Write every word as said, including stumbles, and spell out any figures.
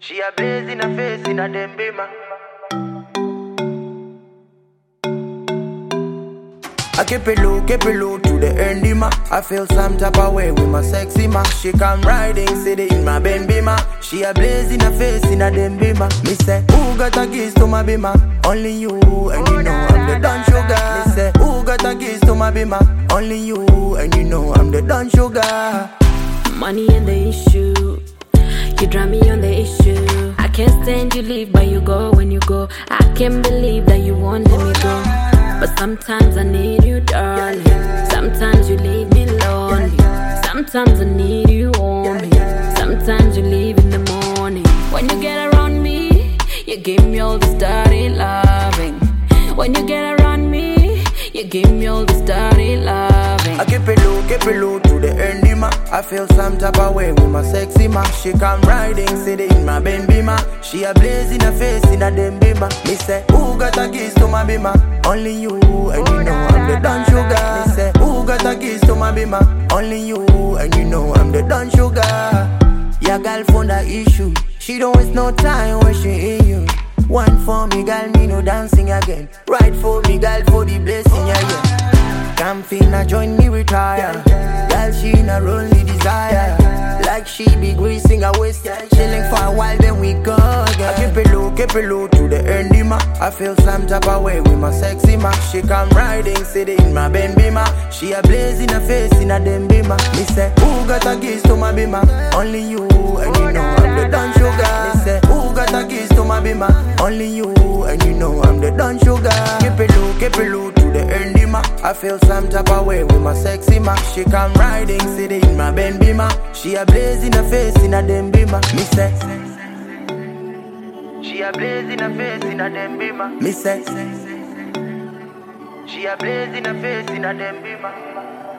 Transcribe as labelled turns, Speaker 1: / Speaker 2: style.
Speaker 1: She a blaze in her face in a dem bima. I keep it low, keep it low to the end ma. I feel some type of way with my sexy ma. She come riding city in my Ben bima. She a blaze in her face in a dem bima. Me say, who got a keys to my bima? Only you, and you know I'm the Don Sugar. Me say, who got a keys to my bima? Only you, and you know I'm the Don Sugar.
Speaker 2: Money ain't the issue, you drive me on the issue. I can't stand you leave, but you go when you go. I can't believe that you won't let me go. But sometimes I need you, darling. Sometimes you leave me lonely. Sometimes I need you on me. Sometimes you leave in the morning. When you get around me, you give me all this dirty loving. When you get around me, you give me all this dirty loving.
Speaker 1: I keep it low, keep it low to the end ma. I feel some type of way with my sexy ma. She come riding city in my Ben bima. She a blaze in her face in a dem bima. Me say, who got a keys to my bima? Only you, and you know I'm the Don Sugar. Me say, who got a keys to my bima? Only you, and you know I'm the Don Sugar. Your girl found a issue. She don't waste no time when she in you. One for me, girl, me no dancing again. Right for me, girl, for the blessing, yeah, yeah. Come finna join me retire. Girl, she not only desire. Like she be greasing her waist, chilling for a while, then we go again. I keep it low, keep it low to the end ma. I feel some type of way with my sexy ma. She come riding city in my Ben bima. She a blaze in her face in a dem bima. Me say, who got a keys to my bima? Only you, and you know I'm the Don Sugar. Me say, who got a keys to my bima? Only you, and you know I'm the Don Sugar. Keep it low, keep it low to the end ma. I feel some type of way with my sexy ma. She come riding city in my Ben bima. She a blaze in her face in a dem bima. Me say, she a blaze in her face in a dem bima. Me say, she a blaze in her face in a dem bima.